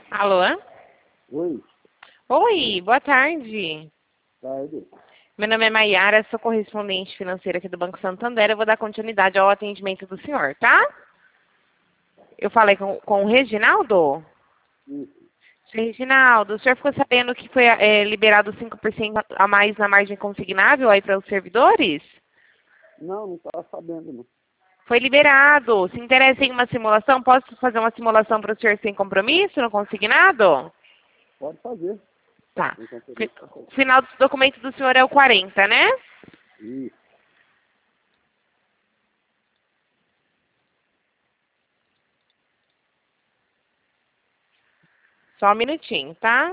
Alô? Oi, Oi, boa tarde. tarde. Meu nome é Maiara, sou correspondente financeira aqui do Banco Santander. Eu vou dar continuidade ao atendimento do senhor, tá? Eu falei com o Reginaldo? Isso. Senhor Reginaldo, o senhor ficou sabendo que foi liberado 5% a mais na margem consignável aí para os servidores? Não estava sabendo, não. Foi liberado. Se interessa em uma simulação, posso fazer uma simulação para o senhor sem compromisso no consignado? Pode fazer. Tá. Tem compromisso. O final do documento do senhor é o 40, né? Isso. Só um minutinho, tá?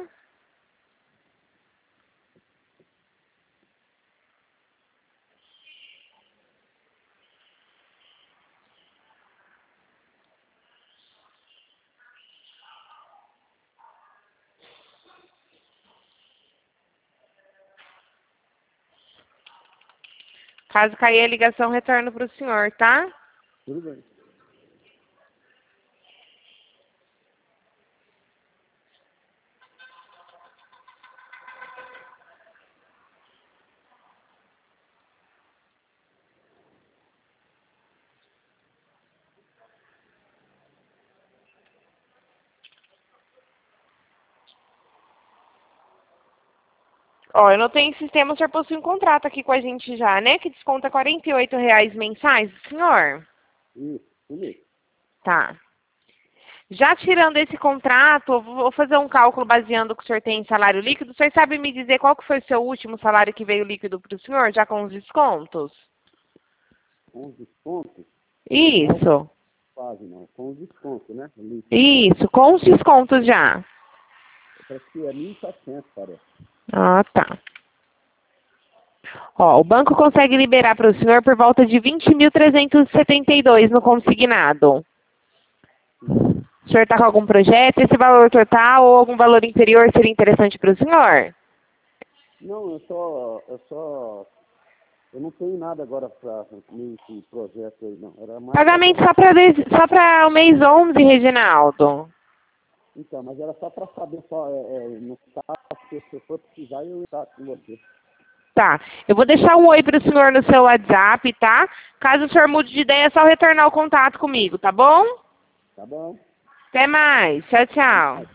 Caso cair a ligação, retorno para o senhor, tá? Tudo bem. Ó, eu não tenho sistema, o senhor possui um contrato aqui com a gente já, né? Que desconta R$ 48 mensais, senhor? Isso mesmo. Tá. Já tirando esse contrato, eu vou fazer um cálculo baseando que o senhor tem em salário líquido. O senhor sabe me dizer qual que foi o seu último salário que veio líquido para o senhor, já com os descontos? Com os descontos, Isso. quase não. Com os descontos, né? Líquido. Isso, com os descontos já. Parece que é 1.700, parece. Ah, tá. Ó, o banco consegue liberar para o senhor por volta de 20.372 no consignado. O senhor está com algum projeto? Esse valor total ou algum valor inferior seria interessante para o senhor? Não, eu não tenho nada agora para esse projeto aí, não. Era mais Pagamento só para o mês 11, Reginaldo. Então, mas era só para saber, no caso, se eu for precisar, eu entrar com você. Tá. Eu vou deixar um oi para o senhor no seu WhatsApp, tá? Caso o senhor mude de ideia, é só retornar o contato comigo, tá bom? Tá bom? Até mais. Tchau, tchau.